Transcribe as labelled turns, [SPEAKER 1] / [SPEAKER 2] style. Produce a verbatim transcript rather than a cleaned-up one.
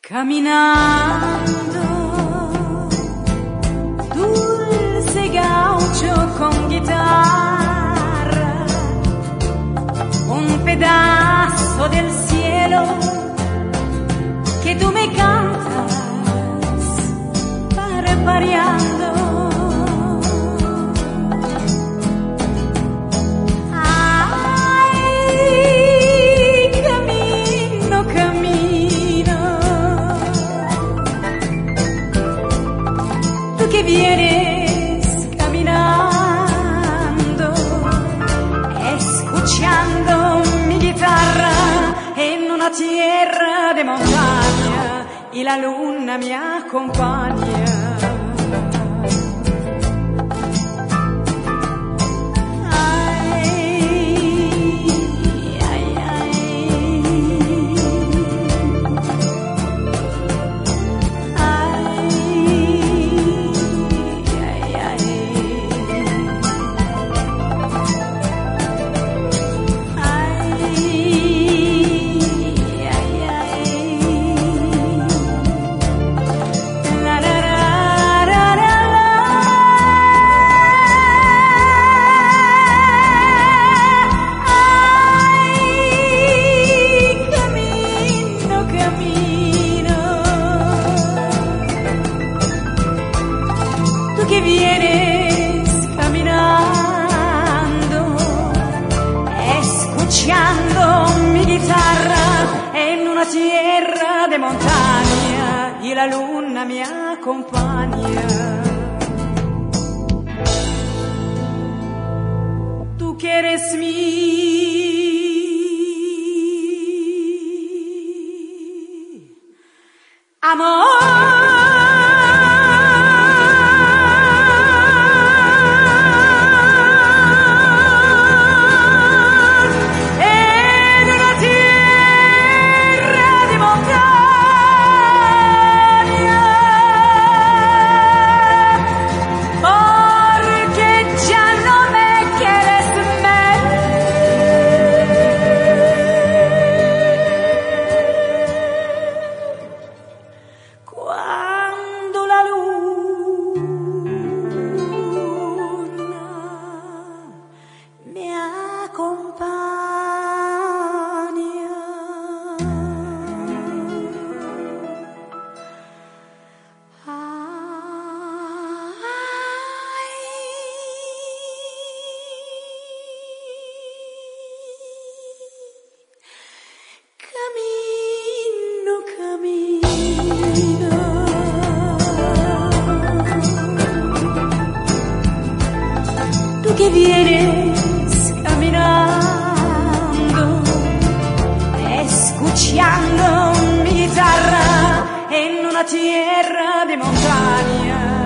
[SPEAKER 1] Caminando, dulce gaucho con guitarra, un pedazo del cielo que tú me cantas parpadeando. Que vienes caminando, escuchando mi guitarra en una tierra de montaña y la luna me acompaña. Que vienes caminando, escuchando mi guitarra en una tierra de montaña y la luna me acompaña. Tú que eres mi amor. Tú que vienes caminando, escuchando mi guitarra en una tierra de montaña.